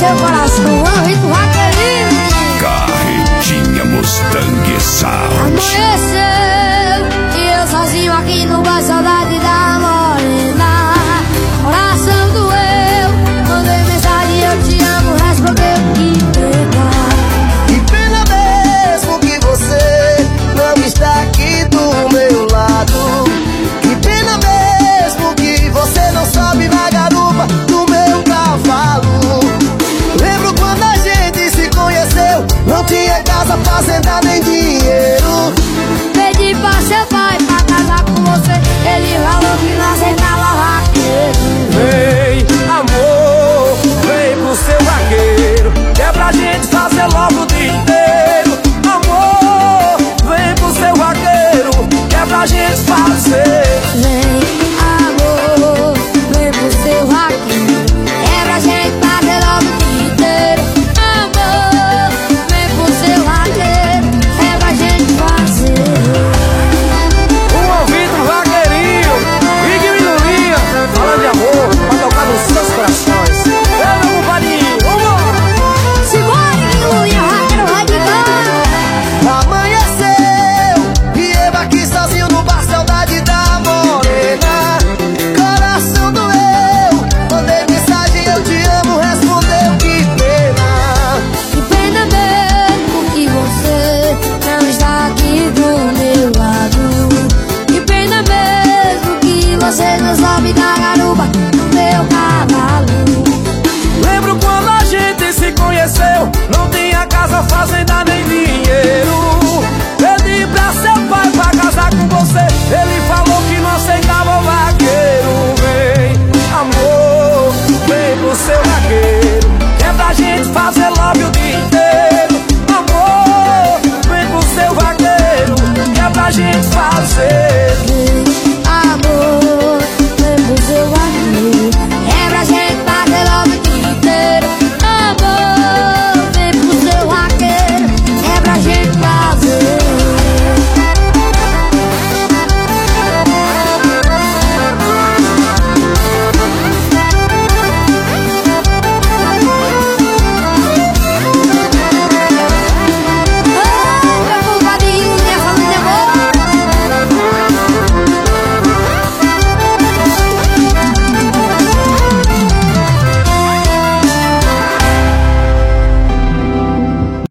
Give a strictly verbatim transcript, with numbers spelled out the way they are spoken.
seu coração. Vamos rir do vaqueirinho. Carretinha Mustang Sound. Amanheceu e eu sozinho aqui no bar, saudade da morena. Coração doeu, mandei mensagem, eu te amo, respondeu que pena. Que pena mesmo que você não está aqui do meu lado. Que pena mesmo que você não sobe na garupa do meu cavalo. Lembro quando a gente se conheceu, não tinha casa, fazenda nem dinheiro. Pedi pra seu pai pra casar com você, ele falou que não aceitava vaqueiro. Vem, amor, vem pro seu vaqueiro, que é pra gente fazer logo o dia inteiro. Amor, vem pro seu vaqueiro, que é pra gente fazer. Vem, amor, vem pro seu vaqueiro, é pra gente fazer logo o dia inteiro. Amor, vem pro seu vaqueiro, é pra gente fazer. Um ouvido pro vaqueirinho, Vigue e Lulinha, falando de amor, pra tocar nos seus corações. É, meu compadrinho, vamos! Simbora, Guilherme, vaqueiro vai de canto. Amanheceu e eu aqui sozinho no bar, saudade da morena. Coração doeu, mandei mensagem, eu te amo, respondeu que pena. Que pena mesmo que você não está aqui do meu lado. Que pena mesmo que você não sobe na garupa do meu cavalo. Lembro quando a gente se conheceu, não tinha casa, fazenda nem dinheiro. Pedi pra seu pai pra casar com você, ele falou que não aceitava vaqueiro. Vem, amor, vem pro seu vaqueiro, que é pra gente fazer love o dia inteiro. Amor, vem pro seu vaqueiro, que é pra gente fazer.